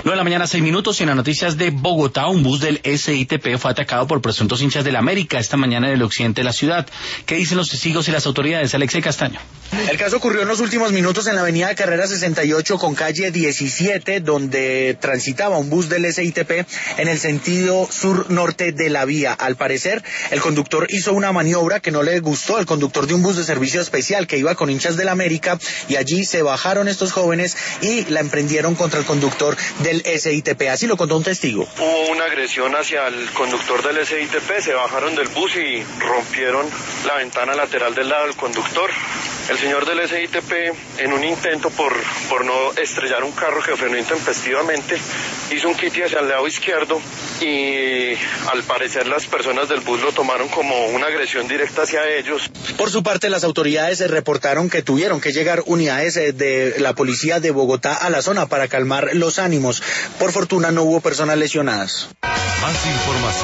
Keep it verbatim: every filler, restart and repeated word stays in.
nueve de la mañana, seis minutos, y en las noticias de Bogotá, un bus del S I T P fue atacado por presuntos hinchas del América esta mañana en el occidente de la ciudad. ¿Qué dicen los testigos y las autoridades? Alexei Castaño. El caso ocurrió en los últimos minutos en la avenida Carrera sesenta y ocho con calle diecisiete, donde transitaba un bus del S I T P en el sentido sur-norte de la vía. Al parecer, el conductor hizo una maniobra que no le gustó al conductor de un bus de servicio especial que iba con hinchas del América, y allí se bajaron estos jóvenes y la emprendieron contra el conductor del S I T P. Así lo contó un testigo. Hubo una agresión hacia el conductor del S I T P, se bajaron del bus y rompieron la ventana lateral del lado del conductor. El señor del S I T P, en un intento por, por no estrellar un carro que frenó intempestivamente, hizo un quite hacia el lado izquierdo y al parecer las personas del bus lo tomaron como una agresión directa hacia ellos. Por su parte, las autoridades reportaron que tuvieron que llegar unidades de la policía de Bogotá a la zona para calmar los ánimos. Por fortuna no hubo personas lesionadas. Más información.